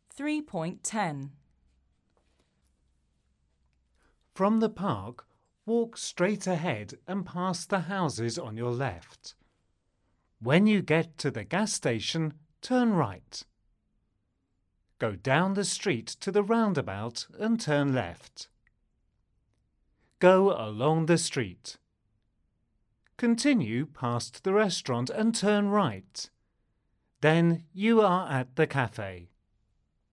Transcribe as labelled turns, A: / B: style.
A: 3.10.
B: From the park, walk straight ahead and past the houses on your left. When you get to the gas station, turn right. Go down the street to the roundabout and turn left. Go along the street. Continue past the restaurant and turn right. Then you are at the cafe.